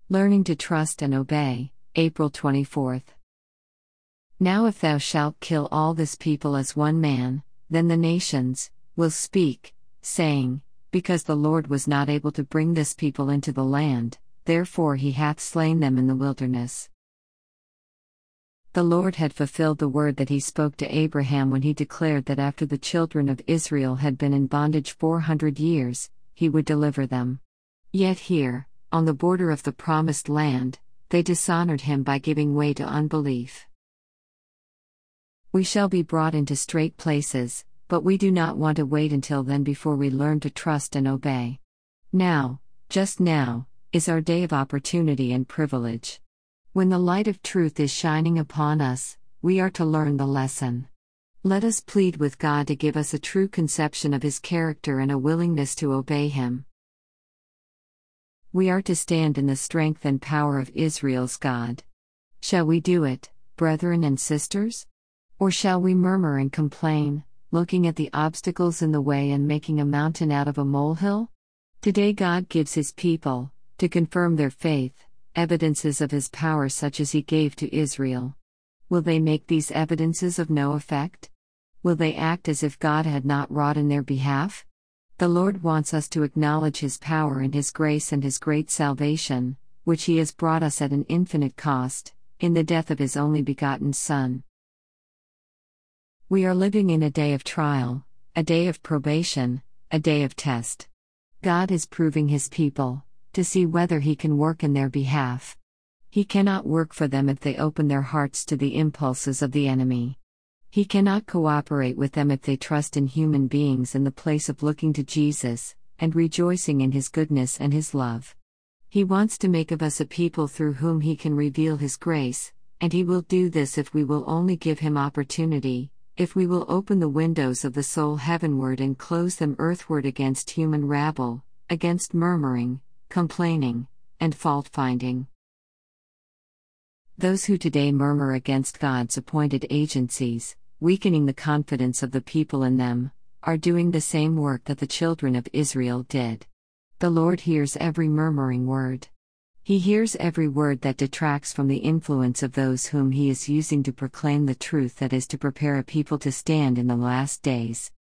Learning to Trust and Obey, April 24th. Now if thou shalt kill all this people as one man, then the nations will speak, saying, Because the Lord was not able to bring this people into the land, therefore he hath slain them in the wilderness. The Lord had fulfilled the word that he spoke to Abraham when he declared that after the children of Israel had been in bondage 400 years, he would deliver them. Yet here, on the border of the promised land, they dishonored him by giving way to unbelief. We shall be brought into straight places, but we do not want to wait until then before we learn to trust and obey. Now, just now, is our day of opportunity and privilege. When the light of truth is shining upon us, we are to learn the lesson. Let us plead with God to give us a true conception of His character and a willingness to obey Him. We are to stand in the strength and power of Israel's God. Shall we do it, brethren and sisters? Or shall we murmur and complain, looking at the obstacles in the way and making a mountain out of a molehill? Today God gives His people, to confirm their faith, evidences of His power such as He gave to Israel. Will they make these evidences of no effect? Will they act as if God had not wrought in their behalf? The Lord wants us to acknowledge His power and His grace and His great salvation, which He has brought us at an infinite cost, in the death of His only begotten Son. We are living in a day of trial, a day of probation, a day of test. God is proving His people, to see whether He can work in their behalf. He cannot work for them if they open their hearts to the impulses of the enemy. He cannot cooperate with them if they trust in human beings in the place of looking to Jesus, and rejoicing in His goodness and His love. He wants to make of us a people through whom He can reveal His grace, and He will do this if we will only give Him opportunity, if we will open the windows of the soul heavenward and close them earthward against human rabble, against murmuring, complaining, and fault-finding. Those who today murmur against God's appointed agencies, weakening the confidence of the people in them, are doing the same work that the children of Israel did. The Lord hears every murmuring word. He hears every word that detracts from the influence of those whom He is using to proclaim the truth that is to prepare a people to stand in the last days.